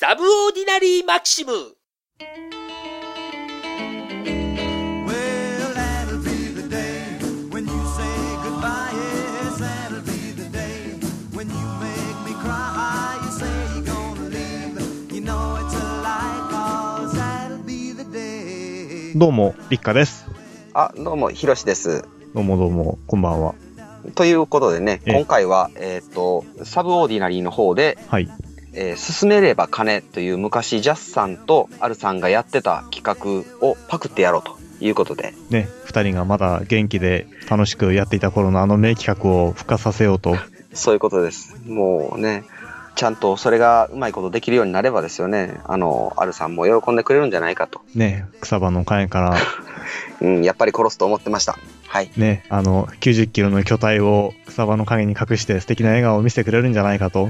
サブオーディナリーマキシム。 どうも、立花です。 どうも、ひろしです。 どうも、こんばんは。 ということでね、今回は、サブオーディナリーの方で、 はい。 進めれば金という昔ジャスさんとアルさんがやってた企画をパクってやろうということで。 ね、二人がまだ元気で楽しくやっていた頃のあの名企画を復活させようと。 そういうことです。もうね、ちゃんとそれがうまいことできるようになればですよね、アルさんも喜んでくれるんじゃないかと。 ね、草葉の陰から。 うん、やっぱり殺すと思ってました。はい。 ね、90キロの巨体を草葉の陰に隠して素敵な笑顔を見せてくれるんじゃないかと。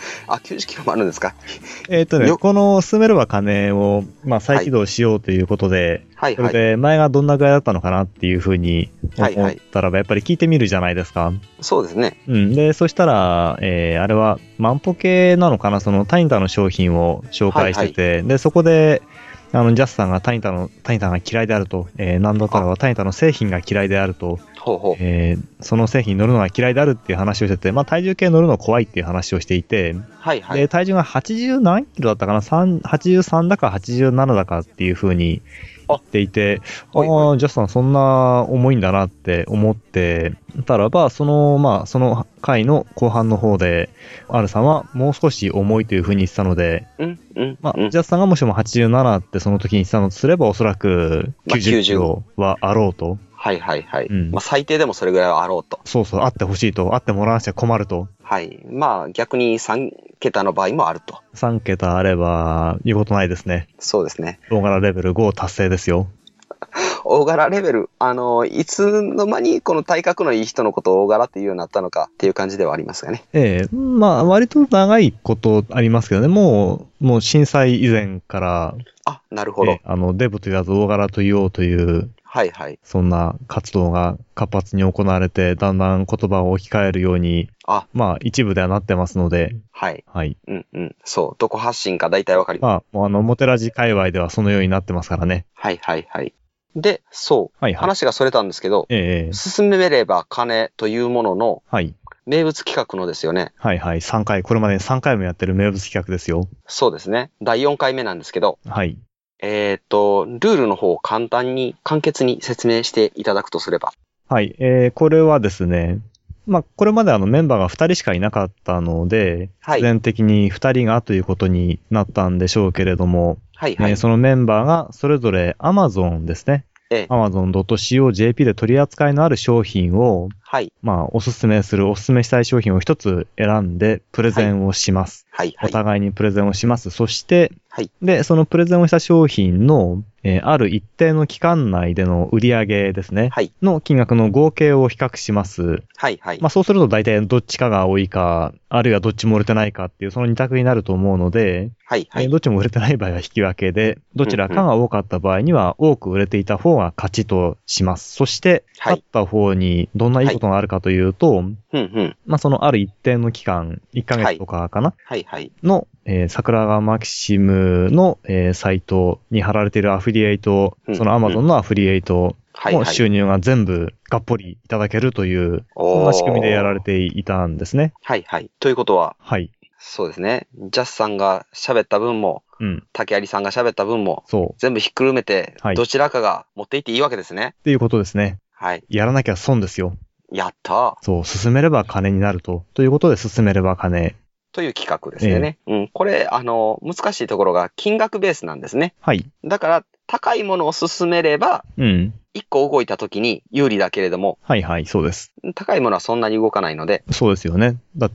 90キロもあるんですか？ この進めれば金を、再起動しようということで、 はい。 それで前がどんなぐらいだったのかなっていうふうに思ったらば、やっぱり聞いてみるじゃないですか。 そうですね。 うん。で、そしたら、あれは万歩計なのかな、そのタニタの商品を紹介してて、で、そこで、ジャスさんがタニタが嫌いであると、なんだったらタニタの製品が嫌いであると、その製品に乗るのが嫌いであるっていう話をしてて、体重計乗るの怖いっていう話をしていて、で、体重が80何キロだったかな、83だか87だかっていう風に言っていて、ジャスさんそんな重いんだなって思ってたらば、その回の後半の方で、R さんはもう少し重いという風に言ってたので、ジャスさんがもしも87ってその時に言ってたのとすれば、おそらく90キロはあろうと。 うん。最低でもそれぐらいはあろうと。 そう、あってほしいと。あってもらわなきゃ困ると。 はい。逆に3桁の場合もあると。 3桁あれば、言うことないですね。 そうですね。 大柄レベル5達成ですよ。 大柄レベル、いつの間にこの体格のいい人のことを大柄っていうようになったのかっていう感じではありますがね。 割と長いことありますけどね。もう震災以前から。 なるほど。 デブと言わず大柄と言おうという。そんな活動が活発に行われて、だんだん言葉を置き換えるように、一部ではなってますので。 そう、どこ発信か大体わかります。 モテラジ界隈ではそのようになってますからね。 で、そう、話がそれたんですけど、進めれば金というものの、名物企画のですよね。 3回、これまでに3回もやってる名物企画ですよ。 そうですね。第4回目なんですけど、ルールの方を簡潔に説明していただくとすれば。 これはですね、これまでメンバーが2人しかいなかったので、必然的に2人がということになったんでしょうけれども、そのメンバーがそれぞれ Amazon ですね。Amazon.co.jp で取り扱いのある商品を、おすすめしたい商品を一つ選んでプレゼンをします。お互いにプレゼンをします。そして、で、そのプレゼンをした商品の、ある一定の期間内での売り上げですね。の金額の合計を比較します。そうすると大体どっちかが多いか、あるいはどっちも売れてないかっていうその二択になると思うので、どっちも売れてない場合は引き分けで、どちらかが多かった場合には多く売れていた方が勝ちとします。そして、勝った方にどんないいことがあるかというと、そのある一定の期間、1ヶ月とかかな、の、桜川マキシムの、サイトに貼られているアフィリエイト、その Amazon のアフィリエイトの収入が全部がっぽりいただけるという、そんな仕組みでやられていたんですね。 ということは、そうですね。ジャスさんが喋った分も、竹有さんが喋った分も、全部ひっくるめて、どちらかが持っていっていいわけですね。 っていうことですね。やらなきゃ損ですよ。 やったー。進めれば金になると。ということで進めれば金。 という企画ですよね。これ、難しいところが金額ベースなんですね。だから、高いものを進めれば、1個動いた時に有利だけれども、 そうです。 高いものはそんなに動かないので。 そうですよね。だって、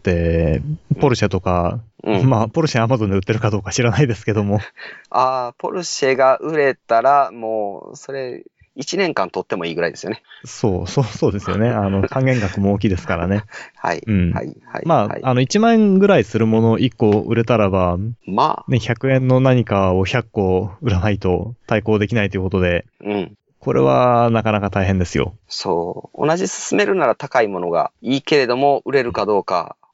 ポルシェとか、ポルシェ Amazon で売ってるかどうか知らないですけども。 ポルシェが売れたら、もう、それ、1年間取ってもいいぐらいですよね。 そうですよね。還元額も大きいですからね。 1 万円ぐらいするもの1個売れたらば、100円の何かを100個売らないと対抗できないということで、これはなかなか大変ですよ。 同じ進めるなら高いものがいいけれども、売れるかどうか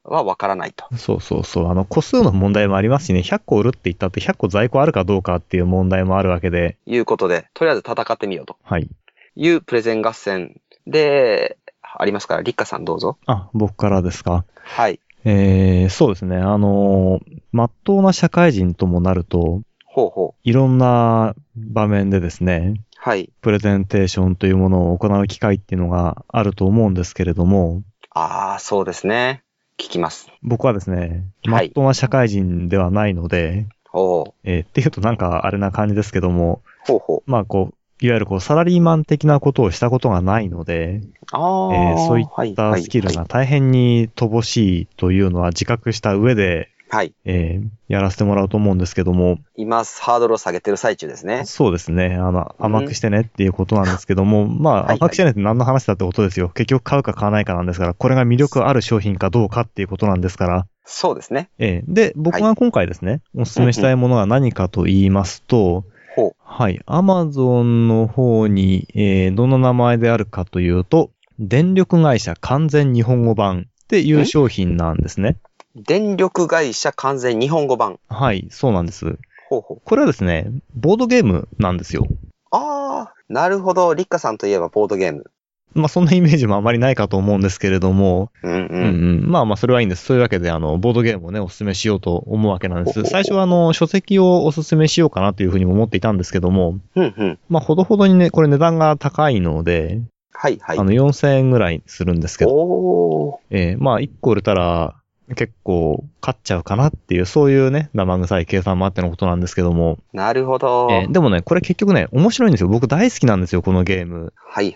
はわからないと。 そうそうそう。個数の問題もありますしね、100個売るって言ったって100個在庫あるかどうかっていう問題もあるわけで。 いうことで、とりあえず戦ってみようと。 はい。 いうプレゼン合戦で、ありますから、立花さんどうぞ。 僕からですか。 はい。 そうですね。まっとうな社会人ともなると、いろんな場面でですね、 はい。 プレゼンテーションというものを行う機会っていうのがあると思うんですけれども。 そうですね。聞きます。 僕はですね、まっとうな社会人ではないので、っていうとなんかあれな感じですけども、まあいわゆるサラリーマン的なことをしたことがないので、そういったスキルが大変に乏しいというのは自覚した上で、 はい。 やらせてもらうと思うんですけども。 今、ハードルを下げてる最中ですね。 そうですね。甘くしてねっていうことなんですけども、甘くしてねって何の話だってことですよ。結局買うか買わないかなんですから、これが魅力ある商品かどうかっていうことなんですから。 そうですね。 で、僕が今回ですね、お勧めしたいものは何かと言いますと、はい。Amazon の方に、どんな名前であるかというと、電力会社完全日本語版っていう商品なんですね。 電力会社完全日本語版。 はい、そうなんです。これはですね、ボードゲームなんですよ。 なるほど。立花さんといえばボードゲーム。 そんなイメージもあまりないかと思うんですけれども。それはいいんです。そういうわけで、ボードゲームをね、お勧めしようと思うわけなんです。最初は、書籍をお勧めしようかなというふうにも思っていたんですけども。ほどほどにね、これ値段が高いので、4000円ぐらいするんですけど。1個売れたら、結構勝っちゃうかなっていう、そういうね、生臭い計算もあってのことなんですけども。 なるほど。 でもね、これ結局ね、面白いんですよ。僕大好きなんですよ、このゲーム。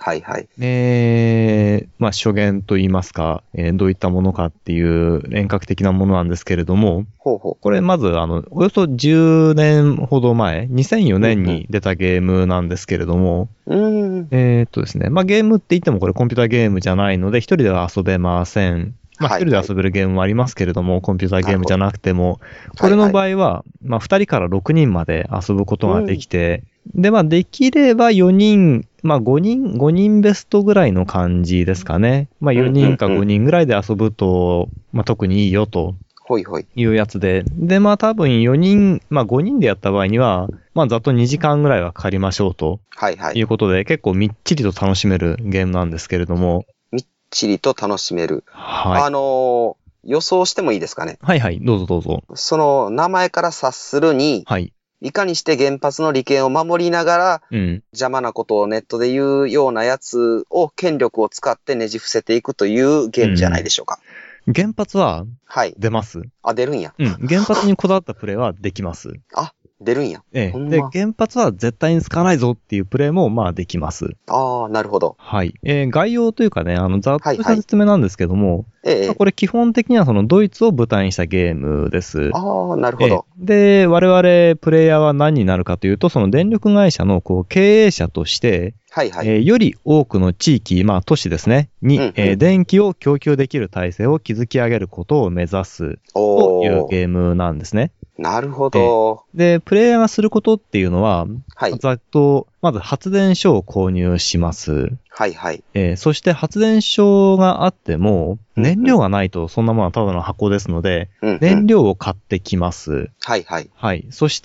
初言と言いますか、どういったものかっていう遠隔的なものなんですけれども、これまず、およそ10年ほど前、2004年に出たゲームなんですけれども、ですね、ゲームって言ってもこれコンピューターゲームじゃないので、一人では遊べません。一人で遊べるゲームもありますけれども、コンピューターゲームじゃなくても、これの場合は、2人から6人まで遊ぶことができて、で、できれば4人、5人ベストぐらいの感じですかね。4人か5人ぐらいで遊ぶと、特にいいよと。いうやつで。で、多分4人、5人でやった場合には、ざっと2時間ぐらいはかかりましょうと。いうことで、結構みっちりと楽しめるゲームなんですけれども。 ちりと楽しめる。予想してもいいですかね。 どうぞどうぞ。 その名前から察するに、いかにして原発の利権を守りながら、邪魔なことをネットで言うようなやつを権力を使ってねじ伏せていくというゲームじゃないでしょうか。 原発は出ます。 出るんや。 原発にこだわったプレイはできます。 出るんや。 で、原発は絶対に使わないぞっていうプレイもできます。 なるほど。 概要というかね、ざっとした説明なんですけども、これ基本的にはそのドイツを舞台にしたゲームです。 なるほど。 で、我々プレイヤーは何になるかというと、その電力会社の経営者として、より多くの地域、都市ですね、に、電気を供給できる体制を築き上げることを目指すというゲームなんですね。 なるほど。 で、プレイヤーがすることっていうのは、ざっと、まず発電所を購入します。そして発電所があっても、燃料がないとそんなものはただの箱ですので、燃料を買ってきます。そして、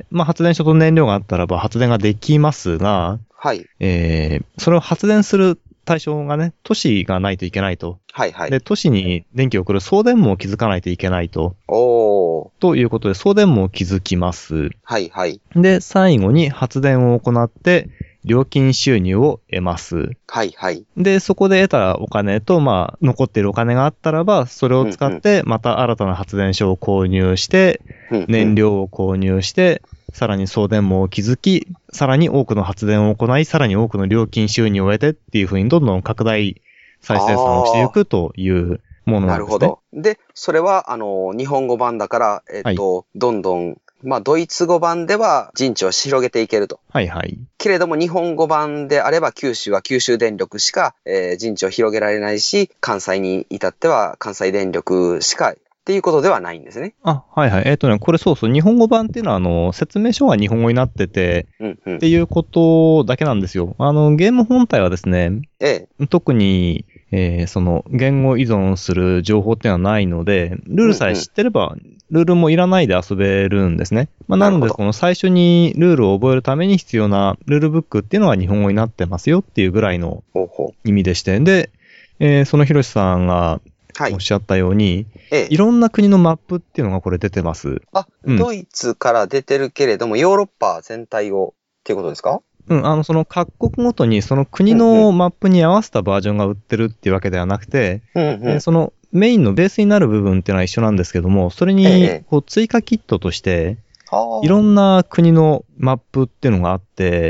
発電所と燃料があったらば発電ができますが、それを発電する対象がね、都市がないといけないと。で、都市に電気を送る送電網を築かないといけないと。ということで、送電網を築きます。で、最後に発電を行って、料金収入を得ます。で、そこで得たお金と、残っているお金があったらば、それを使って、また新たな発電所を購入して、燃料を購入して、さらに送電網を築き、さらに多くの発電を行い、さらに多くの料金収入を得てっていう風にどんどん拡大再生産をしていくというものなんですね。なるほど。 で、それは、日本語版だから、どんどん、ドイツ語版では陣地を広げていけると。けれども、日本語版であれば、九州は九州電力しか、陣地を広げられないし、関西に至っては関西電力しか、っていうことではないんですね。 これそうそう、日本語版っていうのは、説明書が日本語になってて、っていうことだけなんですよ。ゲーム本体はですね、特にその言語依存する情報っていうのはないので、ルールさえ知ってれば、ルールもいらないで遊べるんですね。まあ、なので、この最初にルールを覚えるために必要なルールブックっていうのは日本語になってますよっていうぐらいの意味でして、で、そのひろしさんがおっしゃったように、いろんな国のマップっていうのがこれ出てます。 ドイツから出てるけれども、ヨーロッパ全体をっていうことですか？ その各国ごとにその国のマップに合わせたバージョンが売ってるっていうわけではなくて、そのメインのベースになる部分っていうのは一緒なんですけども、それにこう追加キットとして、いろんな国のマップっていうのがあって、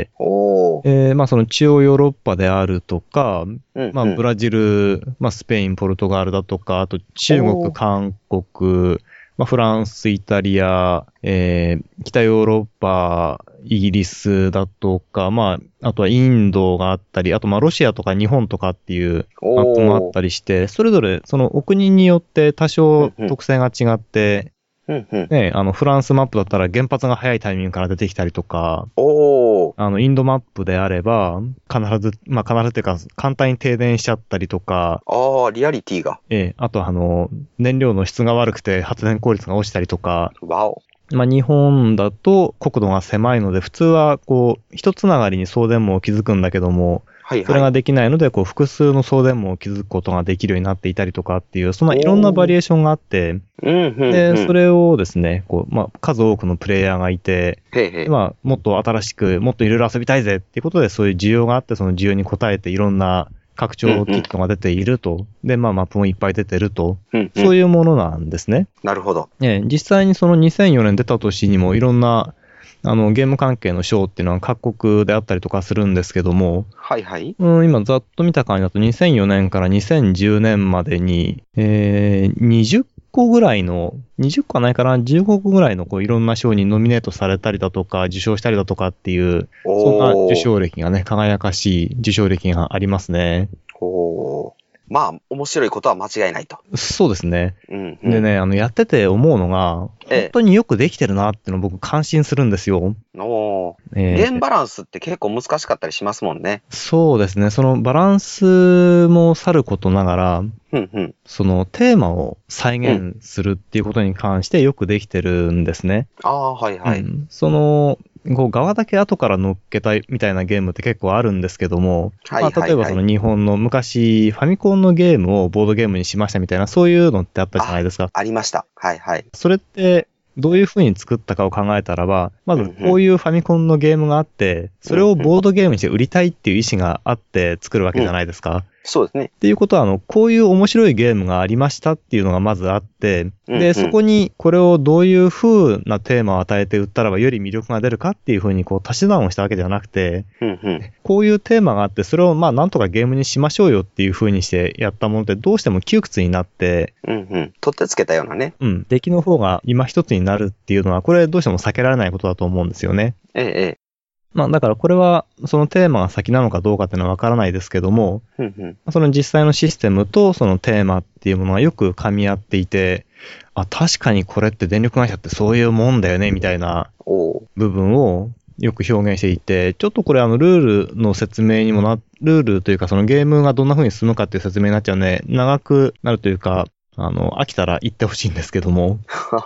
まあその中央ヨーロッパであるとか、まあブラジル、まあスペイン、ポルトガルだとか、あと中国、韓国、まあフランス、イタリア、北ヨーロッパ、イギリスだとか、まあ、あとはインドがあったり、あとまあロシアとか日本とかっていうマップもあったりして、それぞれそのお国によって多少特性が違って、ね、フランスマップだったら原発が早いタイミングから出てきたりとか、インドマップであれば、必ずっていうか、簡単に停電しちゃったりとか、 リアリティが。 あと燃料の質が悪くて発電効率が落ちたりとか、まあ、日本だと国土が狭いので、普通はこう、一つながりに送電網を築くんだけども、それができないので、こう、複数の送電網を築くことができるようになっていたりとかっていう、そんないろんなバリエーションがあって、で、それをですね、こう、まあ、数多くのプレイヤーがいて、まあ、もっと新しく、もっといろいろ遊びたいぜっていうことで、そういう需要があって、その需要に応えていろんな拡張キットが出ていると。で、まあ、マップもいっぱい出てると。そういうものなんですね。 なるほど。 実際にその2004年出た年にもいろんな、ゲーム関係の賞っていうのは各国であったりとかするんですけども、今ざっと見た感じだと2004年から2010年までに、20個ぐらいの、20個はないかな、15個ぐらいのこういろんな賞にノミネートされたりだとか、受賞したりだとかっていう、そんな受賞歴がね、輝かしい受賞歴がありますね。 まあ、面白いことは間違いないと。 そうですね。でね、やってて思うのが、本当によくできてるなっていうのを僕感心するんですよ。 ゲームバランスって結構難しかったりしますもんね。 そうですね。そのバランスもさることながら、そのテーマを再現するっていうことに関してよくできてるんですね。その、こう側だけ後から乗っけたいみたいなゲームって結構あるんですけども、例えばその日本の昔ファミコンのゲームをボードゲームにしましたみたいなそういうのってあったじゃないですか。 ありました。 それってどういう風に作ったかを考えたらば、まずこういうファミコンのゲームがあって、それをボードゲームにして売りたいっていう意思があって作るわけじゃないですか。 そうですね。 っていうことは、こういう面白いゲームがありましたっていうのがまずあって、で、そこにこれをどういう風なテーマを与えて売ったらばより魅力が出るかっていう風にこう足し算をしたわけではなくて、こういうテーマがあって、それをまあなんとかゲームにしましょうよっていう風にしてやったものってどうしても窮屈になって、 取ってつけたようなね。 出来の方が今一つになるっていうのは、これどうしても避けられないことだと思うんですよね。まあだからこれはそのテーマが先なのかどうかっていうのはわからないですけども、その実際のシステムとそのテーマっていうものがよく噛み合っていて、確かにこれって電力会社ってそういうもんだよねみたいな部分をよく表現していて、ちょっとこれルールの説明にもルールというかそのゲームがどんな風に進むかっていう説明になっちゃうね、長くなるというか、飽きたら言ってほしいんですけども。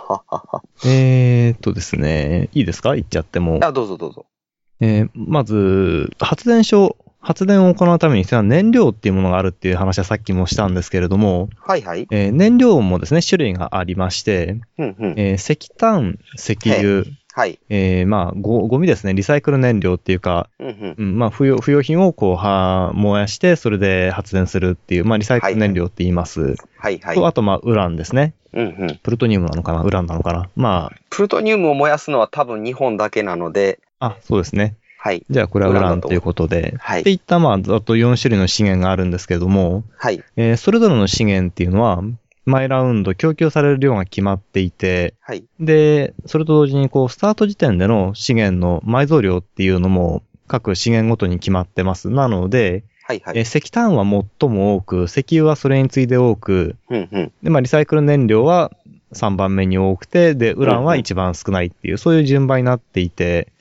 ですね、いいですか言っちゃっても。 どうぞどうぞ。 まず、発電を行うために必要な燃料っていうものがあるっていう話はさっきもしたんですけれども、燃料もですね、種類がありまして、石炭、石油、まあ、ゴミですね、リサイクル燃料っていうか、まあ、不要品をこう、燃やして、それで発電するっていう、まあ、リサイクル燃料って言います。と、あと、まあ、ウランですね。プルトニウムなのかなウランなのかなまあ。 プルトニウムを燃やすのは多分日本だけなので、 そうですね。じゃあこれはウランということで。っていったまあ、あと4種類の資源があるんですけれども、それぞれの資源っていうのは、毎ラウンド供給される量が決まっていて、で、それと同時にこう、スタート時点での資源の埋蔵量っていうのも各資源ごとに決まってます。なので、石炭は最も多く、石油はそれに次いで多く、で、まあ、リサイクル燃料は3番目に多くて、で、ウランは一番少ないっていう、そういう順番になっていて、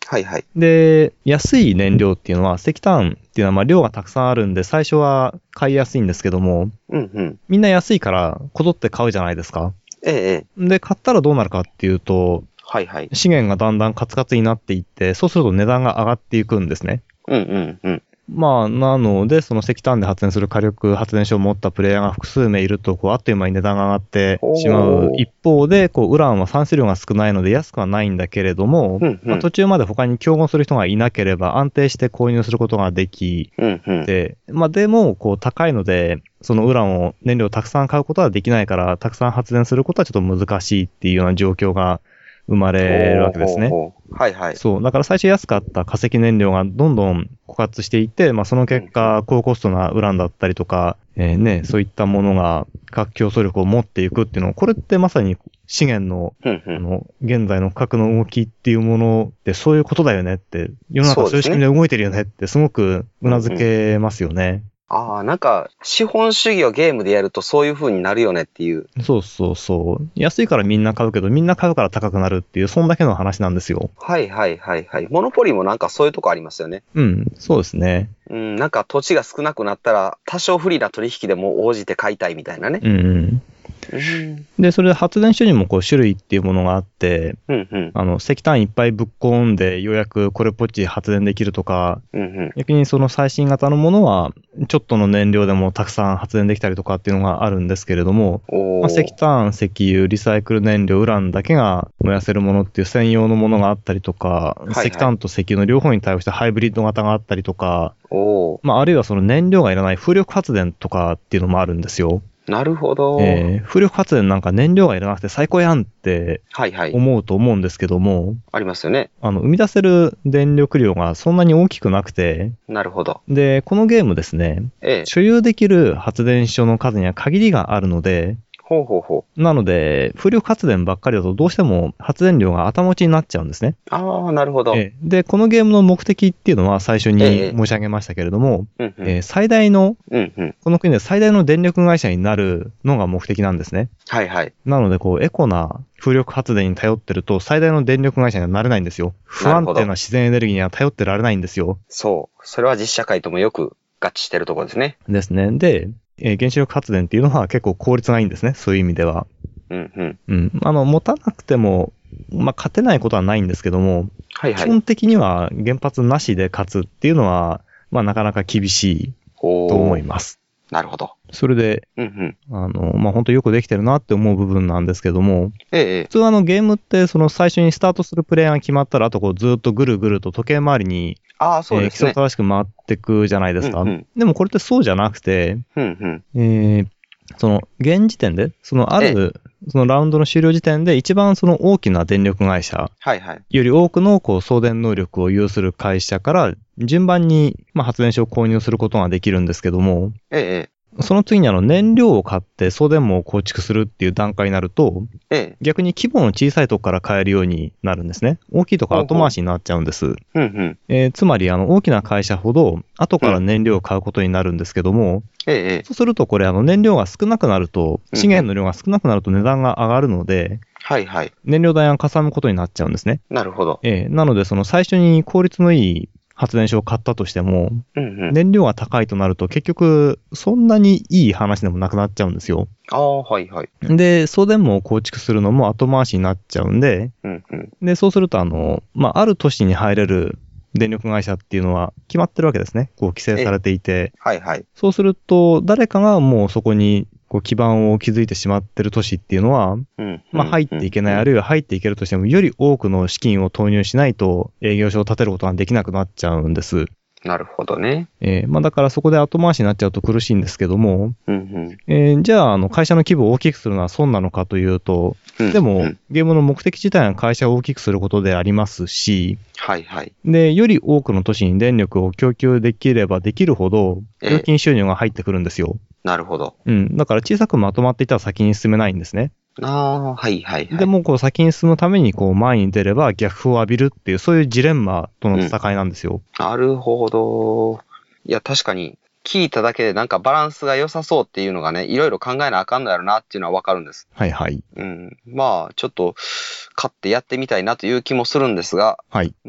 はいはい。 で、安い燃料っていうのは、石炭っていうのはまあ量がたくさんあるんで、最初は買いやすいんですけども、 うんうん。 みんな安いから、こぞって買うじゃないですか。 ええ。 で、買ったらどうなるかっていうと、 はいはい。 資源がだんだんカツカツになっていって、そうすると値段が上がっていくんですね。 うんうんうん。 まあ、なので、その石炭で発電する火力発電所を持ったプレイヤーが複数名いると、あっという間に値段が上がってしまう一方で、ウランは産出量が少ないので安くはないんだけれども、途中まで他に競合する人がいなければ安定して購入することができ、でも、高いので、そのウランを燃料をたくさん買うことはできないから、たくさん発電することはちょっと難しいっていうような状況が生まれるわけですね。 はいはい。 そう。だから最初安かった化石燃料がどんどん枯渇していって、その結果、高コストなウランだったりとか、そういったものが核競争力を持っていくっていうのを、これってまさに資源の、現在の核の動きっていうものってそういうことだよねって、世の中そういう仕組みで動いてるよねってすごく頷けますよね。 ああ、なんか、資本主義をゲームでやるとそういう風になるよねっていう。 そうそうそう。安いからみんな買うけど、みんな買うから高くなるっていう、そんだけの話なんですよ。 はいはいはいはい。モノポリもなんかそういうとこありますよね。 うん、そうですね。 なんか土地が少なくなったら、多少不利な取引でも応じて買いたいみたいなね。 で、それで発電所にも種類っていうものがあって、石炭いっぱいぶっ込んでようやくこれっぽっち発電できるとか、逆にその最新型のものはちょっとの燃料でもたくさん発電できたりとかっていうのがあるんですけれども、石炭、石油、リサイクル燃料、ウランだけが燃やせるものっていう専用のものがあったりとか、石炭と石油の両方に対応したハイブリッド型があったりとか、あるいはその燃料がいらない風力発電とかっていうのもあるんですよ。 なるほど。 風力発電なんか燃料がいらなくて最高やんって思うと思うんですけども、 ありますよね。 生み出せる電力量がそんなに大きくなくて、 なるほど。 で、このゲームですね、所有できる発電所の数には限りがあるので、なので、風力発電ばっかりだとどうしても発電量が頭打ちになっちゃうんですね。 ああ、なるほど。 で、このゲームの目的っていうのは最初に申し上げましたけれども、最大の、この国で最大の電力会社になるのが目的なんですね。 はいはい。 なので、エコな風力発電に頼ってると最大の電力会社にはなれないんですよ。不安定な自然エネルギーには頼ってられないんですよ。 そう。それは実社会ともよく合致してるところですね。 ですね。で、原子力発電っていうのは結構効率がいいんですね。そういう意味では。持たなくても、勝てないことはないんですけども、基本的には原発なしで勝つっていうのは、なかなか厳しいと思います。 なるほど。 それで、本当よくできてるなって思う部分なんですけども、普通ゲームってその最初にスタートするプレイヤーが決まったら、あとずっとぐるぐると時計回りに、規則正しく回っていくじゃないですか。でもこれってそうじゃなくて、その現時点で、そのラウンドの終了時点で一番その大きな電力会社より多くの送電能力を有する会社から順番に発電所を購入することができるんですけども、その次に燃料を買って送電網を構築するっていう段階になると、逆に規模の小さいとこから買えるようになるんですね。大きいところ後回しになっちゃうんです。つまり大きな会社ほど後から燃料を買うことになるんですけども、そうするとこれ燃料が少なくなると、資源の量が少なくなると値段が上がるので、燃料代がかさむことになっちゃうんですね。 なるほど。 なのでその最初に効率のいい発電所を買ったとしても、燃料が高いとなると結局そんなにいい話でもなくなっちゃうんですよ。で、送電網を構築するのも後回しになっちゃうんで、で、そうするとある都市に入れる電力会社っていうのは決まってるわけですね。規制されていて。そうすると誰かがもうそこに基盤を築いてしまってる都市っていうのは、入っていけない、あるいは入っていけるとしても、より多くの資金を投入しないと営業所を建てることができなくなっちゃうんです。 なるほどね。 だからそこで後回しになっちゃうと苦しいんですけども、じゃあ、会社の規模を大きくするのは損なのかというと、でも、ゲームの目的自体が会社を大きくすることでありますし、で、より多くの都市に電力を供給できればできるほど、料金収入が入ってくるんですよ。 なるほど。 だから小さくまとまっていたら先に進めないんですね。でも、先に進むために、前に出れば逆風を浴びるっていう、そういうジレンマとの戦いなんですよ。 なるほど。いや、確かに、聞いただけでなんかバランスが良さそうっていうのがね、いろいろ考えなあかんのやろなっていうのはわかるんです。ちょっと、買ってやってみたいなという気もするんですが、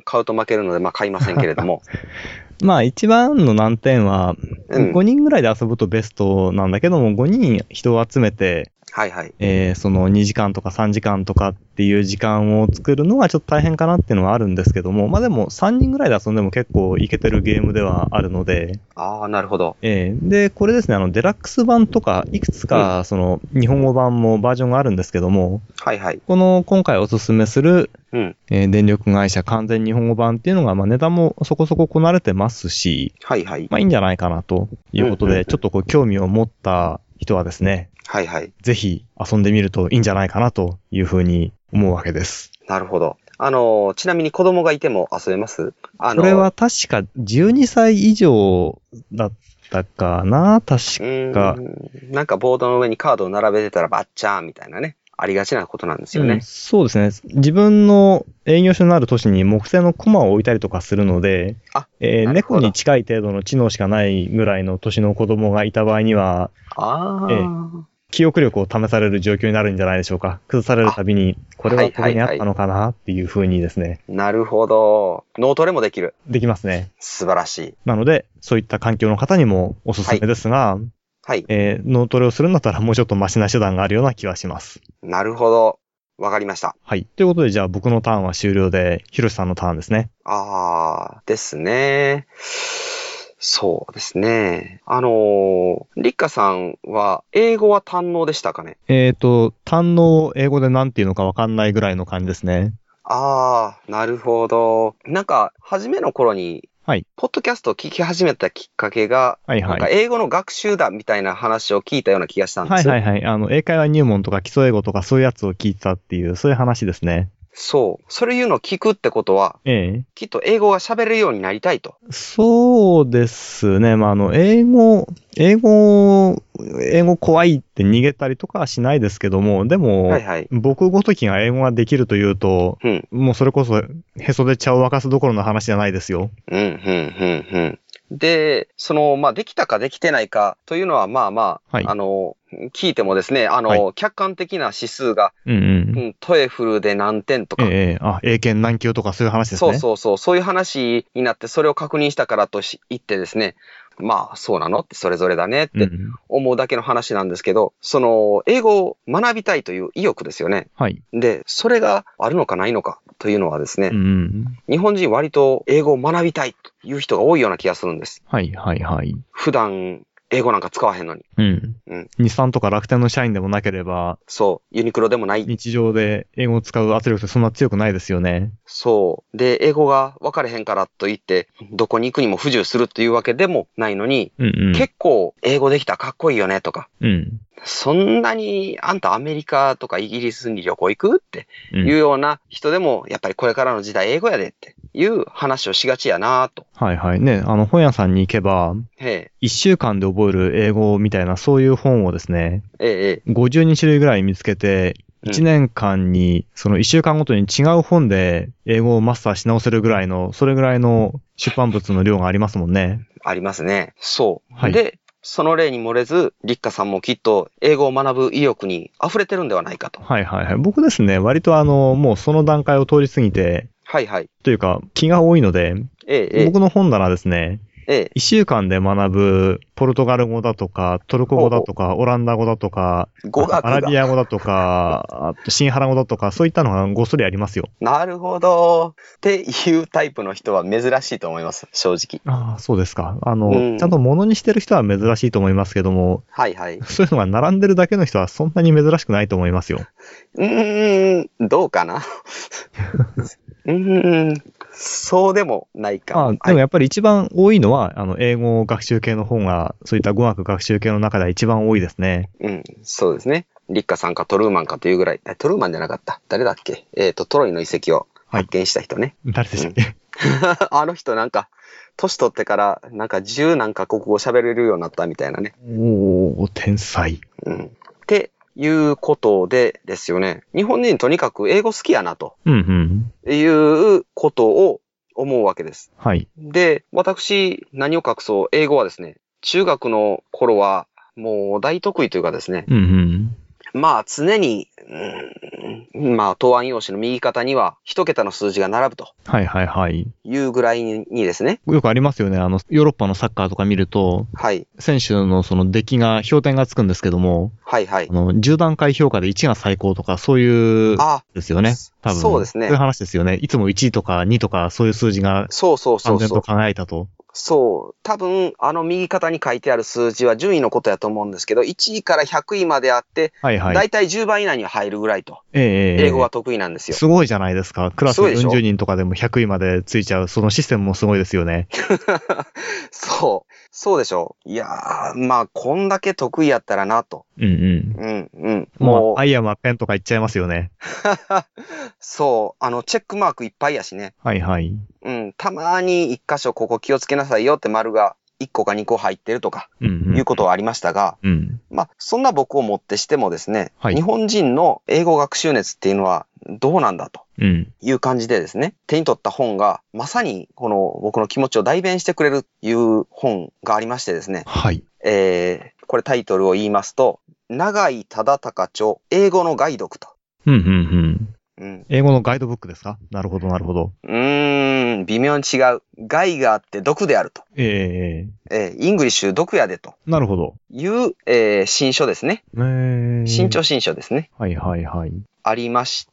買うと負けるので、まあ買いませんけれども。 まあ一番の難点は、5人ぐらいで遊ぶとベストなんだけども、5人人を集めて、 はいはい。 その2時間とか3時間とかっていう時間を作るのはちょっと大変かなっていうのはあるんですけども、まあでも3人ぐらいで遊んでも結構いけてるゲームではあるので。 ああ、なるほど。 で、これですね、デラックス版とか、いくつか、その、日本語版もバージョンがあるんですけども、 はいはい。 この、今回おすすめする、電力会社完全日本語版っていうのが、まあ値段もそこそここなれてますし、 はいはい。 まあいいんじゃないかなということで、ちょっとこう興味を持った人はですね、 はいはい。 ぜひ遊んでみるといいんじゃないかなというふうに思うわけです。 なるほど。ちなみに子供がいても遊べます？ これは確か12歳以上だったかな、確か。 なんかボードの上にカードを並べてたらバッチャーンみたいなね。ありがちなことなんですよね。 そうですね。自分の営業所のある都市に木製のコマを置いたりとかするので、猫に近い程度の知能しかないぐらいの年の子供がいた場合には、記憶力を試される状況になるんじゃないでしょうか。崩されるたびに、これはここにあったのかなっていう風にですね。 なるほど。脳トレもできる。 できますね。 素晴らしい。 なので、そういった環境の方にもおすすめですが、はい。脳トレをするんだったらもうちょっとマシな手段があるような気はします。 なるほど。わかりました。 はい。ということで、じゃあ僕のターンは終了で、ひろしさんのターンですね。 ですね。そうですね。リッカさんは、英語は堪能でしたかね？ 堪能、英語で何て言うのかわかんないぐらいの感じですね。 なるほど。なんか、初めの頃に、ポッドキャストを聞き始めたきっかけが、なんか英語の学習だみたいな話を聞いたような気がしたんです。 英会話入門とか基礎英語とかそういうやつを聞いてたっていう、そういう話ですね。 そう。それいうのを聞くってことは、きっと英語が喋れるようになりたいと。 そうですね。まあ、英語怖いって逃げたりとかはしないですけども、でも、僕ごときが英語ができるというと、もうそれこそへそで茶を沸かすどころの話じゃないですよ。 で、できたかできてないかというのは、聞いてもですね、客観的な指数が、トエフルで何点とか。 英検何級とかそういう話ですね。 そういう話になって、それを確認したからと言ってですね、そうなのってそれぞれだねって思うだけの話なんですけど、英語を学びたいという意欲ですよね。で、それがあるのかないのかというのはですね、日本人割と英語を学びたいという人が多いような気がするんです。普段、英語なんか使わへんのに。 日産とか楽天の社員でもなければ、 ユニクロでもない。 日常で英語を使う圧力ってそんな強くないですよね。 で、英語が分かれへんからといって、どこに行くにも不自由するというわけでもないのに、結構英語できたらかっこいいよねとか、そんなにあんたアメリカとかイギリスに旅行行くっていうような人でも、やっぱりこれからの時代英語やでっていう話をしがちやなと。 ね、本屋さんに行けば、1週間で覚える英語みたいなそういう本をですね、52種類ぐらい見つけて、1年間に、その1週間ごとに違う本で英語をマスターし直せるぐらいの、それぐらいの出版物の量がありますもんね。 ありますね。で、その例に漏れず、リッカさんもきっと英語を学ぶ意欲に溢れてるんではないかと。 僕ですね、割ともうその段階を通り過ぎて、というか気が多いので、僕の本棚ですね、1週間で学ぶポルトガル語だとか、トルコ語だとか、オランダ語だとか、アラビア語だとか、あとシンハラ語だとか、そういったのがごっそりありますよ。 なるほど。っていうタイプの人は珍しいと思います、正直。 そうですか。ちゃんと物にしてる人は珍しいと思いますけども、そういうのが並んでるだけの人はそんなに珍しくないと思いますよ。 どうかなそうでもないか。 でもやっぱり一番多いのは、英語学習系の本が、そういった語学学習系の中では一番多いですね。 そうですね。リッカさんかトルーマンかというぐらい、トルーマンじゃなかった。誰だっけ？トロイの遺跡を発見した人ね。 誰でしたっけ？ あの人なんか、年取ってから、なんか10何カ国語喋れるようになったみたいなね。 天才。 っていうことでですよね。日本人とにかく英語好きやなと。いうことを思うわけです。で、私、何を隠そう、英語はですね、中学の頃はもう大得意というかですね。 まあ常に、まあ答案用紙の右肩には一桁の数字が並ぶと。 はいはいはい。 いうぐらいにですね。 よくありますよね。ヨーロッパのサッカーとか見ると、 はい。 選手のその出来が、評点がつくんですけども、 はいはい。 10段階評価で1が最高とか、そういう、ですよね。多分。 そうですね。 そういう話ですよね。いつも1とか2とか、そういう数字が、安全と輝いたと。 そう。多分、右肩に書いてある数字は順位のことやと思うんですけど、1位から100位まであって、はいはい。だいたい10番以内に入るぐらいと。英語が得意なんですよ。 すごいじゃないですか。クラス40人とかでも100位までついちゃう、そのシステムもすごいですよね。 そう。そうでしょう。いやー、まあ、こんだけ得意やったらなと。 もう、アイアムはペンとか言っちゃいますよね。 そう。チェックマークいっぱいやしね。 はいはい。 たまに一箇所ここ気をつけなさいよって丸が1個か2個入ってるとか、いうことはありましたが、まあ、そんな僕をもってしてもですね、日本人の英語学習熱っていうのはどうなんだという感じでですね、手に取った本がまさにこの僕の気持ちを代弁してくれるいう本がありましてですね、 はい。 これタイトルを言いますと、永井忠敬著英語のガイドブックと。 英語のガイドブックですか？なるほど、なるほど。 微妙に違う。害があって毒であると。イングリッシュ毒やでと。なるほど。 いう、新書ですね。新潮新書ですね。 はいはいはい。 ありまして、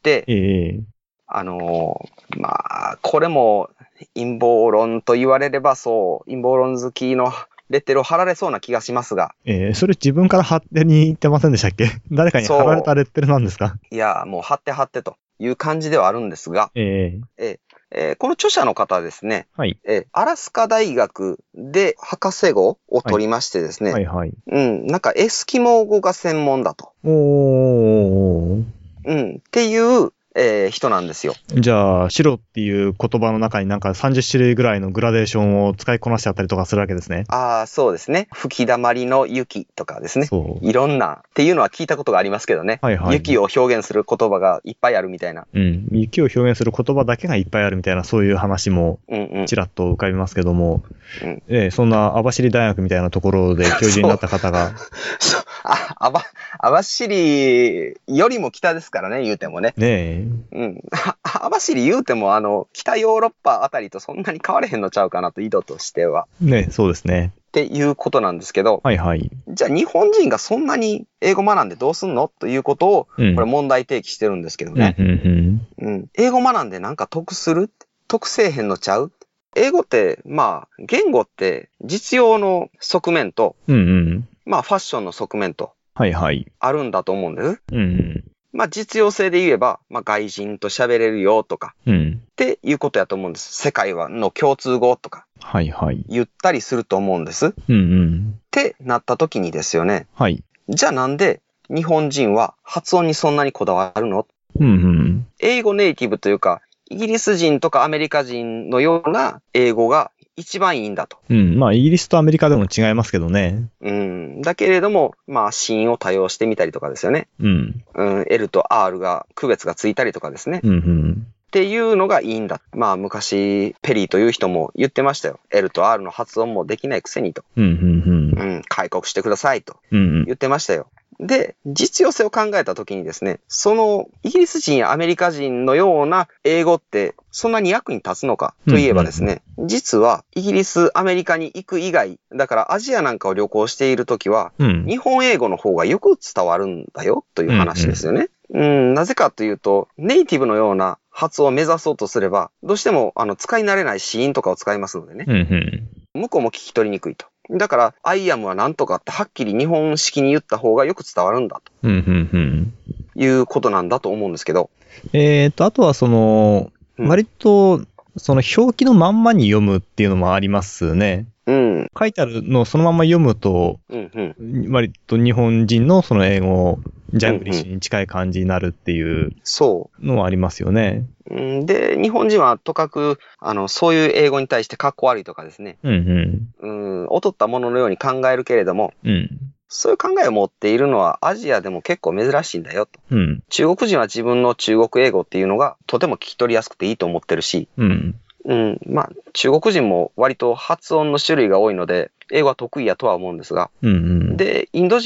まあ、これも陰謀論と言われればそう、陰謀論好きのレッテルを貼られそうな気がしますが。 それ自分から貼ってに言ってませんでしたっけ？誰かに貼られたレッテルなんですか？ いや、もう貼ってという感じではあるんですが、この著者の方はですね、はい、アラスカ大学で博士号を取りましてですね、なんかエスキモー語が専門だと。っていう、人なんですよ。 じゃあ、白っていう言葉の中になんか30種類ぐらいのグラデーションを使いこなしちゃったりとかするわけですね。 ああ、そうですね。吹き溜まりの雪とかですね。いろんなっていうのは聞いたことがありますけどね。雪を表現する言葉がいっぱいあるみたいな。 雪を表現する言葉だけがいっぱいあるみたいな、そういう話もちらっと浮かびますけども、そんな網走大学みたいなところで教授になった方が。 網走よりも北ですからね、言うてもね。 網走言うても、北ヨーロッパあたりとそんなに変われへんのちゃうかなと、緯度としては。 そうですね。 っていうことなんですけど、じゃあ日本人がそんなに英語学んでどうすんのということを、これ問題提起してるんですけどね。英語学んでなんか得せえへんのちゃう？英語って、まあ、言語って実用の側面と、まあ、ファッションの側面と、あるんだと思うんです。まあ、実用性で言えば、まあ、外人と喋れるよとか、っていうことやと思うんです。世界の共通語とか、言ったりすると思うんです。ってなった時にですよね。じゃあなんで日本人は発音にそんなにこだわるの？英語ネイティブというか、イギリス人とかアメリカ人のような英語が一番いいんだと。 まあ、イギリスとアメリカでも違いますけどね。 だけれども、まあ、子音を多用してみたりとかですよね。L と R が、区別がついたりとかですね。っていうのがいいんだ。まあ、昔、ペリーという人も言ってましたよ。L と R の発音もできないくせにと。開国してくださいと。言ってましたよ。で、実用性を考えたときにですね、そのイギリス人やアメリカ人のような英語ってそんなに役に立つのかといえばですね、実はイギリス、アメリカに行く以外、だからアジアなんかを旅行しているときは、日本英語の方がよく伝わるんだよという話ですよね。なぜかというと、ネイティブのような発音を目指そうとすれば、どうしても使い慣れない子音とかを使いますのでね。向こうも聞き取りにくいと。だから、アイアムは何とかってはっきり日本式に言った方がよく伝わるんだと。いうことなんだと思うんですけど。 あとは割と、表記のまんまに読むっていうのもありますね。書いてあるのをそのまま読むと、割と日本人のその英語、ジャングリッシュに近い感じになるっていうのはありますよね。 で、日本人はとかく、そういう英語に対してかっこ悪いとかですね。劣ったもののように考えるけれども、そういう考えを持っているのはアジアでも結構珍しいんだよと。中国人は自分の中国英語っていうのがとても聞き取りやすくていいと思ってるし、まあ、中国人も割と発音の種類が多いので、英語は得意やとは思うんですが、で、インド人も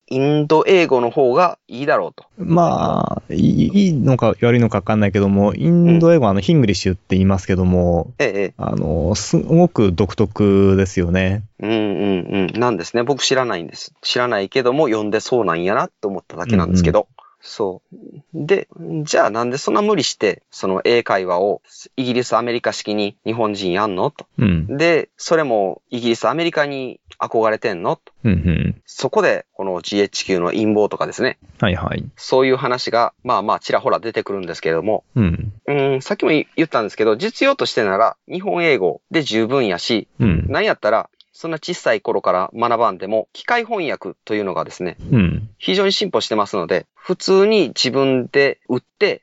インド英語の方がいいだろうと。 まあ、いいのか悪いのか分かんないけども、インド英語はヒングリッシュって言いますけども、すごく独特ですよね。 なんですね。僕知らないんです。知らないけども、読んでそうなんやなって思っただけなんですけど。そう。で、じゃあなんでそんな無理して、その英会話をイギリス、アメリカ式に日本人やんのと。で、それもイギリス、アメリカに憧れてんのと。そこで、この GHQ の陰謀とかですね。そういう話が、まあまあ、ちらほら出てくるんですけれども。さっきも言ったんですけど、実用としてなら、日本英語で十分やし、なんやったら、そんな小さい頃から学ばんでも、機械翻訳というのがですね、非常に進歩してますので、普通に自分で打って、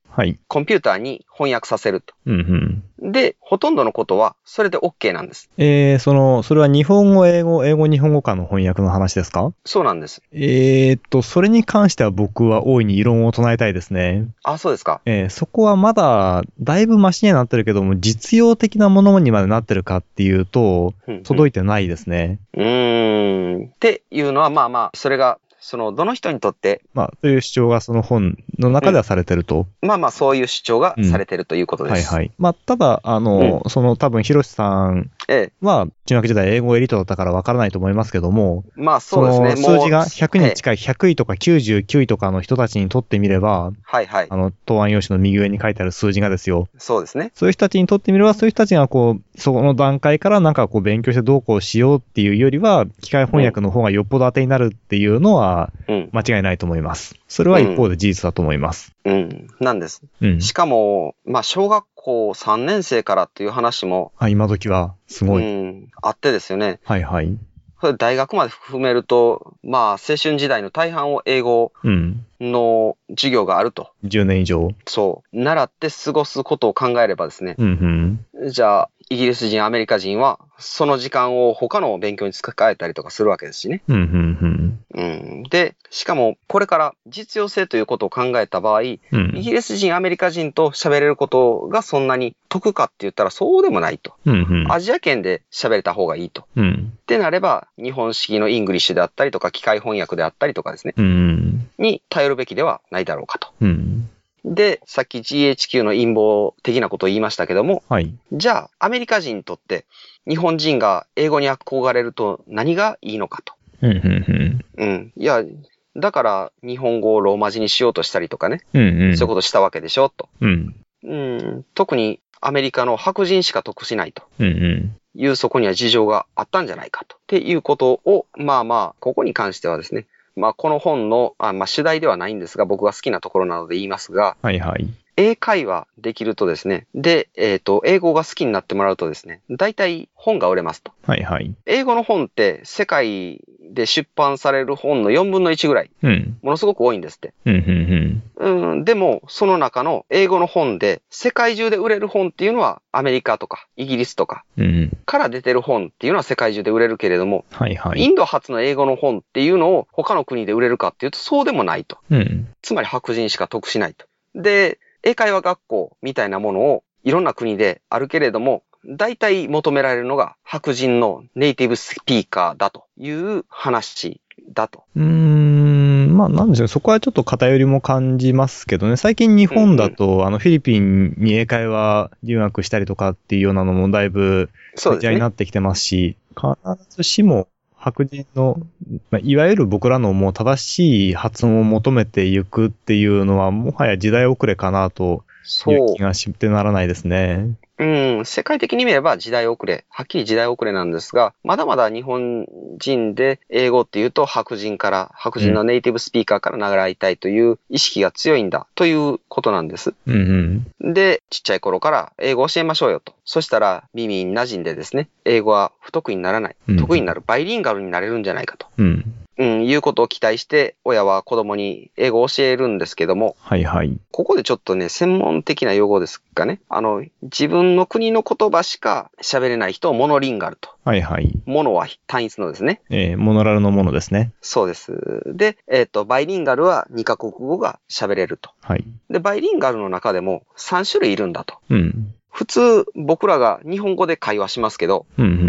コンピューターに翻訳させると。で、ほとんどのことは、それで OK なんです。 それは日本語、英語、日本語間の翻訳の話ですか？ そうなんです。 それに関しては僕は大いに異論を唱えたいですね。 あ、そうですか。 そこはまだ、だいぶマシにはなってるけども、実用的なものにまでなってるかっていうと、届いてないですね。 っていうのは、まあまあ、それが、どの人にとって。 という主張がその本の中ではされてると。 まあまあ、そういう主張がされてるということです。 ただ、多分、ヒロシさんは、中学時代英語エリートだったからわからないと思いますけども、 そうですね。 数字が100に近い100位とか99位とかの人たちにとってみれば、答案用紙の右上に書いてある数字がですよ。 そうですね。 そういう人たちにとってみれば、そういう人たちがその段階から勉強してどうこうしようっていうよりは、機械翻訳の方がよっぽど当てになるっていうのは、間違いないと思います。それは一方で事実だと思います。 なんです。しかも、小学校3年生からっていう話も。 今時は、すごい。 あってですよね。大学まで含めると、青春時代の大半を英語の授業があると。 10年以上。 そう。習って過ごすことを考えればですね。じゃあ、イギリス人、アメリカ人は、その時間を他の勉強に使えたりとかするわけですしね。で、しかも、これから実用性ということを考えた場合、イギリス人、アメリカ人と喋れることがそんなに得かって言ったらそうでもないと。アジア圏で喋れた方がいいと。ってなれば、日本式のイングリッシュであったりとか、機械翻訳であったりとかですね。に頼るべきではないだろうかと。で、さっき GHQ の陰謀的なことを言いましたけども、じゃあ、アメリカ人にとって日本人が英語に憧れると何がいいのかと。いや、だから日本語をローマ字にしようとしたりとかね。そういうことしたわけでしょと。特にアメリカの白人しか得しないと。いうそこには事情があったんじゃないかと。っていうことを、ここに関してはですね、この本の、主題ではないんですが、僕が好きなところなので言いますが、英会話できるとですね、で、英語が好きになってもらうとですね、大体本が売れますと。英語の本って世界で出版される本の4分の1ぐらい、ものすごく多いんですって。でも、その中の英語の本で、世界中で売れる本っていうのは、アメリカとか、イギリスとか、から出てる本っていうのは世界中で売れるけれども、インド発の英語の本っていうのを他の国で売れるかっていうと、そうでもないと。つまり白人しか得しないと。で、英会話学校みたいなものをいろんな国であるけれども、大体求められるのが白人のネイティブスピーカーだという話だと。 なんでしょう、そこはちょっと偏りも感じますけどね。最近日本だと、フィリピンに英会話留学したりとかっていうようなのもだいぶメジャーになってきてますし、必ずしも白人の、いわゆる僕らのもう正しい発音を求めていくっていうのは、もはや時代遅れかなという気がしてならないですね。 世界的に見れば時代遅れ、はっきり時代遅れなんですが、まだまだ日本人で英語っていうと白人のネイティブスピーカーから習いたいという意識が強いんだということなんです。で、ちっちゃい頃から英語を教えましょうよと。そしたら耳に馴染んでですね、英語は不得意にならない。得意になる。バイリンガルになれるんじゃないかと。いうことを期待して、親は子供に英語を教えるんですけども、ここでちょっとね、専門的な用語ですかね。自分の国の言葉しか喋れない人をモノリンガルと。モノは単一のですね。 モノラルのものですね。 そうです。で、バイリンガルは2カ国語が喋れると。で、バイリンガルの中でも3種類いるんだと。普通、僕らが日本語で会話しますけど、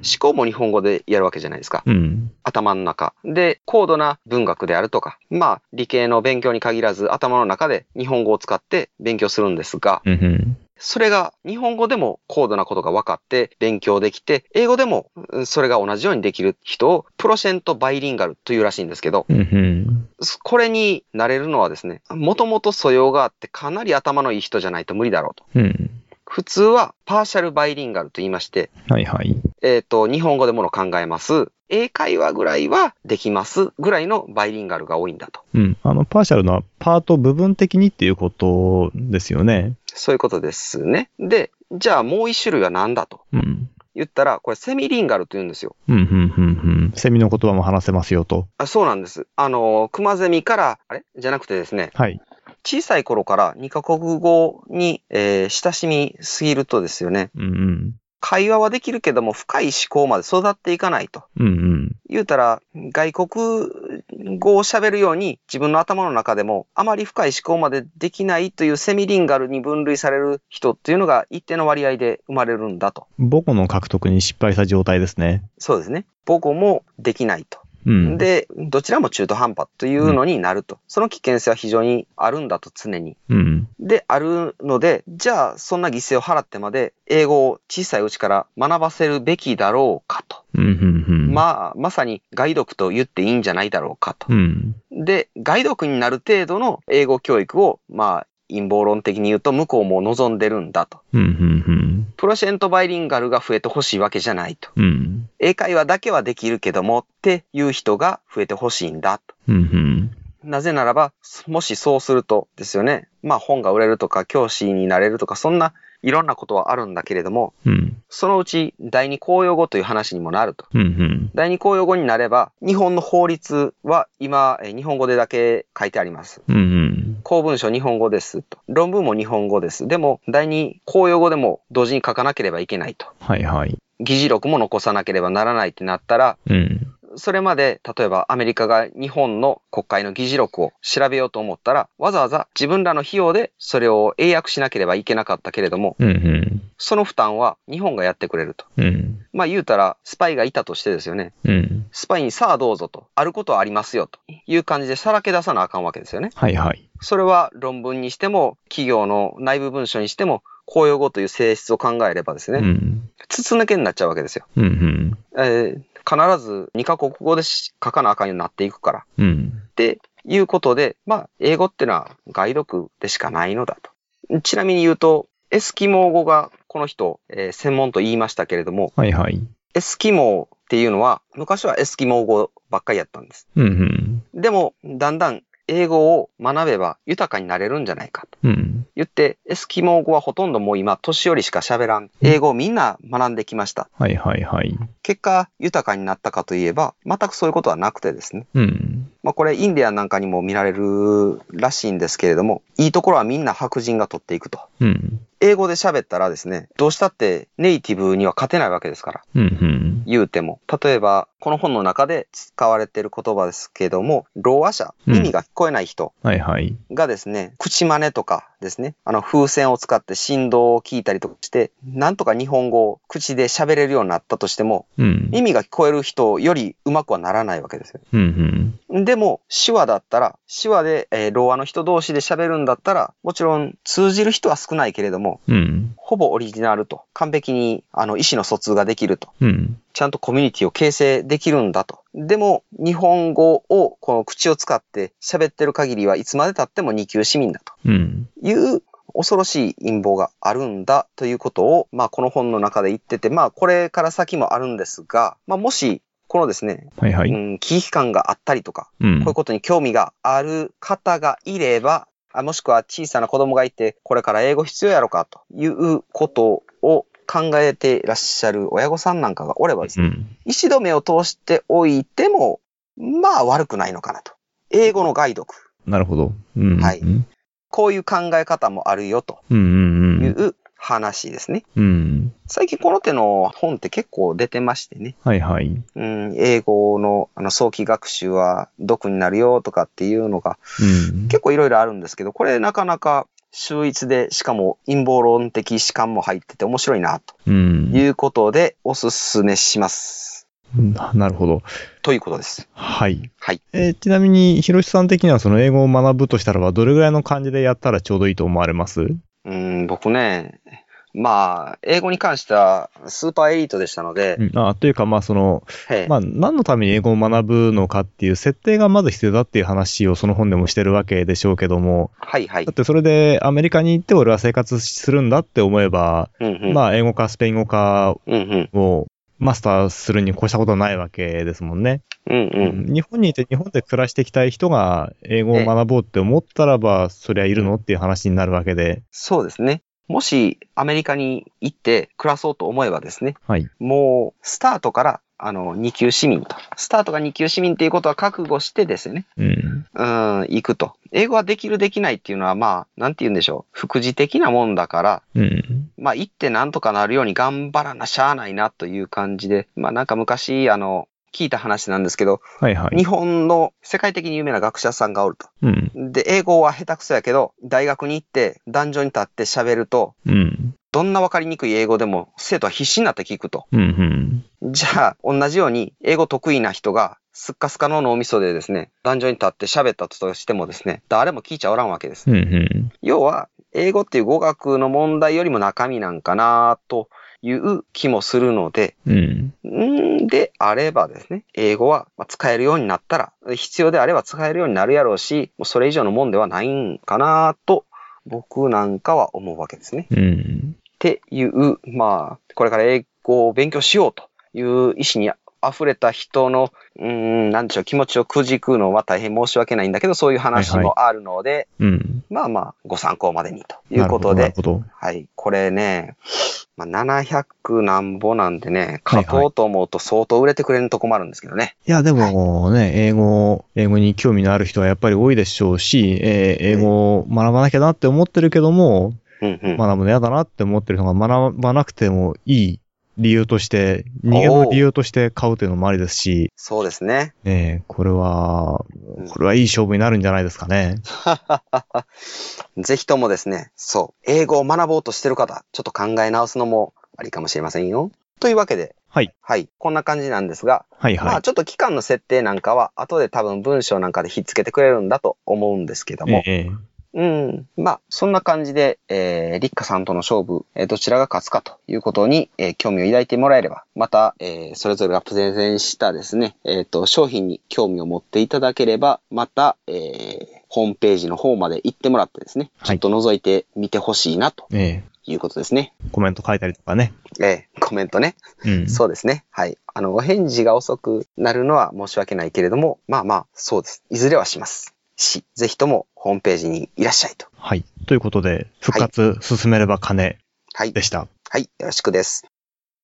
考も日本語でやるわけじゃないですか。頭の中。で、高度な文学であるとか、理系の勉強に限らず頭の中で日本語を使って勉強するんですが、それが日本語でも高度なことが分かって勉強できて、英語でもそれが同じようにできる人をプロシェントバイリンガルというらしいんですけど、これになれるのはですね、もともと素養があってかなり頭のいい人じゃないと無理だろうと。普通はパーシャルバイリンガルと言いまして、日本語でもの考えます。英会話ぐらいはできますぐらいのバイリンガルが多いんだと。 パーシャルのパート部分的にっていうことですよね。 そういうことですね。で、じゃあもう一種類は何だと。言ったら、これセミリンガルと言うんですよ。 セミの言葉も話せますよと。 そうなんです。クマゼミから、じゃなくてですね。小さい頃から2カ国語に、親しみすぎるとですよね。会話はできるけども深い思考まで育っていかないと。言うたら、外国語を喋るように自分の頭の中でもあまり深い思考までできないというセミリンガルに分類される人っていうのが一定の割合で生まれるんだと。 母語の獲得に失敗した状態ですね。 そうですね。母語もできないと。で、どちらも中途半端というのになると。その危険性は非常にあるんだと、常に。で、あるので、じゃあ、そんな犠牲を払ってまで、英語を小さいうちから学ばせるべきだろうかと。まさに、外読と言っていいんじゃないだろうかと。で、外読になる程度の英語教育を、陰謀論的に言うと、向こうも望んでるんだと。プロシェントバイリンガルが増えてほしいわけじゃないと。英会話だけはできるけどもっていう人が増えてほしいんだと。なぜならば、もしそうするとですよね。本が売れるとか、教師になれるとか、そんないろんなことはあるんだけれども、そのうち第二公用語という話にもなると。第二公用語になれば、日本の法律は今、日本語でだけ書いてあります。公文書日本語ですと。論文も日本語です。でも、第二公用語でも同時に書かなければいけないと。議事録も残さなければならないってなったら、それまで、例えばアメリカが日本の国会の議事録を調べようと思ったら、わざわざ自分らの費用でそれを英訳しなければいけなかったけれども、その負担は日本がやってくれると。言うたら、スパイがいたとしてですよね。スパイにさあどうぞと、あることはありますよという感じでさらけ出さなあかんわけですよね。それは論文にしても、企業の内部文書にしても、公用語という性質を考えればですね、筒抜けになっちゃうわけですよ。必ず2カ国語で書かなあかんようになっていくから。っていうことで、英語ってのは外読でしかないのだと。ちなみに言うと、エスキモー語がこの人、専門と言いましたけれども、エスキモーっていうのは、昔はエスキモー語ばっかりやったんです。でも、だんだん英語を学べば豊かになれるんじゃないかと。言って、エスキモー語はほとんどもう今、年寄りしか喋らん。英語をみんな学んできました。結果、豊かになったかといえば、全くそういうことはなくてですね。これ、インディアンなんかにも見られるらしいんですけれども、いいところはみんな白人が取っていくと。英語で喋ったらですね、どうしたってネイティブには勝てないわけですから。言うても。例えば、この本の中で使われている言葉ですけども、ろう話者、耳が聞こえない人がですね、口真似とかですね、風船を使って振動を聞いたりとかして、なんとか日本語を口で喋れるようになったとしても、耳が聞こえる人よりうまくはならないわけですよ。でも、手話だったら、手話で、ろう話の人同士で喋るんだったら、もちろん通じる人は少ないけれども、ほぼオリジナルと、完璧に意思の疎通ができると、ちゃんとコミュニティを形成できるんだと。でも、日本語をこの口を使って喋ってる限りはいつまで経っても二級市民だという恐ろしい陰謀があるんだということを、この本の中で言ってて、これから先もあるんですが、もし、このですね、危機感があったりとか、こういうことに興味がある方がいれば、もしくは小さな子供がいて、これから英語必要やろかということを考えていらっしゃる親御さんなんかがおればですね、石止めを通しておいても、悪くないのかなと。英語の外読。 なるほど。 こういう考え方もあるよという話ですね。最近この手の本って結構出てましてね。英語の早期学習は毒になるよとかっていうのが、結構いろいろあるんですけど、これなかなか秀逸で、しかも陰謀論的主観も入ってて面白いな、ということで、おすすめします。 なるほど。 ということです。 はい。 はい。 ちなみに、ひろしさん的にはその英語を学ぶとしたらば、どれぐらいの感じでやったらちょうどいいと思われます？ 僕ね、まあ、英語に関してはスーパーエリートでしたので。 というか、まあ何のために英語を学ぶのかっていう設定がまず必要だっていう話をその本でもしてるわけでしょうけども。 はいはい。 だってそれでアメリカに行って俺は生活するんだって思えば、まあ英語かスペイン語かをマスターするに越したことはないわけですもんね。日本にいて日本で暮らしていきたい人が英語を学ぼうって思ったらば、そりゃいるのっていう話になるわけで。 そうですね。もしアメリカに行って暮らそうと思えばですね、 はい、 もうスタートから2級市民と。スタートが2級市民っていうことは覚悟してですね、行くと。英語はできるできないっていうのはまあ、なんて言うんでしょう。副次的なもんだから、まあ行ってなんとかなるように頑張らなしゃあないなという感じで、まあなんか昔聞いた話なんですけど、日本の世界的に有名な学者さんがおると。で、英語は下手くそやけど、大学に行って壇上に立って喋ると、どんな分かりにくい英語でも生徒は必死になって聞くと。じゃあ、同じように英語得意な人がスッカスカの脳みそでですね、壇上に立って喋ったとしてもですね、誰も聞いちゃおらんわけです。要は、英語っていう語学の問題よりも中身なんかなという気もするので、であればですね、英語は使えるようになったら、必要であれば使えるようになるやろうし、もうそれ以上のもんではないんかなと、僕なんかは思うわけですね。っていう、まあ、これから英語を勉強しようという意思に溢れた人の、なんでしょう、気持ちをくじくのは大変申し訳ないんだけど、そういう話もあるので、まあまあ、ご参考までにということで、はい、これね、まあ、700何ぼなんでね、書こうと思うと相当売れてくれると困るんですけどね。 いや、でもね、英語に興味のある人はやっぱり多いでしょうし、英語を学ばなきゃなって思ってるけども、学ぶの嫌だなって思ってる人が学ばなくてもいい理由として、逃げの理由として買うというのもありですし。 そうですね。 これはいい勝負になるんじゃないですかね。 ぜひともですね、そう、英語を学ぼうとしてる方、ちょっと考え直すのもありかもしれませんよ。というわけで、はい。こんな感じなんですが、まあちょっと期間の設定なんかは、後で多分文章なんかでひっつけてくれるんだと思うんですけども、まあ、そんな感じで、立花さんとの勝負、どちらが勝つかということに、興味を抱いてもらえれば、また、それぞれがプレゼンしたですね、商品に興味を持っていただければ、また、ホームページの方まで行ってもらってですね、ちょっと覗いてみてほしいなということですね。 コメント書いたりとかね。 コメントね。そうですね。はい。お返事が遅くなるのは申し訳ないけれども、まあまあ、そうです。いずれはします。ぜひともホームページにいらっしゃいと。 はい。ということで、復活進めれば金でした。 はい。よろしくです。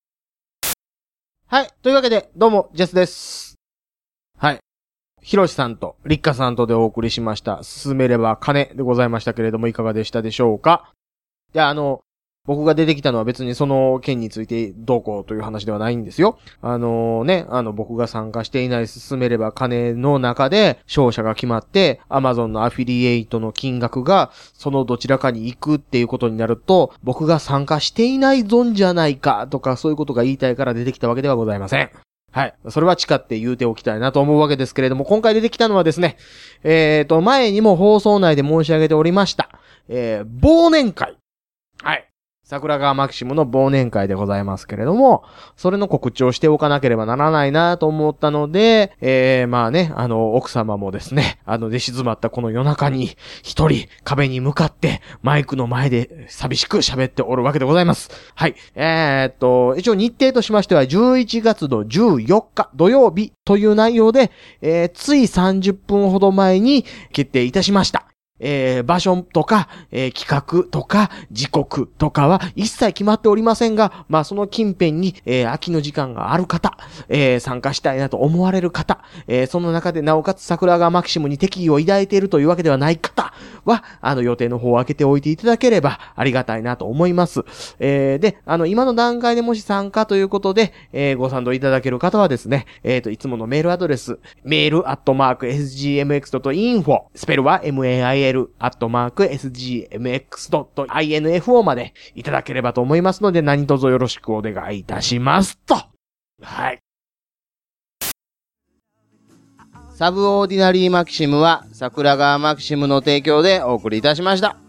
はい。というわけで、どうも、ジェスです。はい。ひろしさんと、立花さんとでお送りしました、進めれば金でございましたけれども、いかがでしたでしょうか？で、僕が出てきたのは別にその件についてどうこうという話ではないんですよ。僕が参加していない進めれば金の中で勝者が決まって、Amazon のアフィリエイトの金額がそのどちらかに行くっていうことになると、僕が参加していないゾンじゃないかとかそういうことが言いたいから出てきたわけではございません。はい。それは誓って言うておきたいなと思うわけですけれども、今回出てきたのはですね、前にも放送内で申し上げておりました、忘年会。はい。桜川マキシムの忘年会でございますけれども、それの告知をしておかなければならないなと思ったので、まあね、奥様もですね、寝静まったこの夜中に一人壁に向かってマイクの前で寂しく喋っておるわけでございます。はい。一応日程としましては11月の14日土曜日という内容で、つい30分ほど前に決定いたしました。場所とか、企画とか、時刻とかは一切決まっておりませんが、まあその近辺に、空きの時間がある方、参加したいなと思われる方、その中でなおかつ桜川マキシムに敵意を抱いているというわけではない方は、予定の方を開けておいていただければありがたいなと思います。で、今の段階でもし参加ということで、ご賛同いただける方はですね、いつものメールアドレス、mail@sgmx.info、スペルはmail mail@sgmx.info までいただければと思いますので、何卒よろしくお願いいたしますと。はい。サブオーディナリーマキシムは桜川マキシムの提供でお送りいたしました。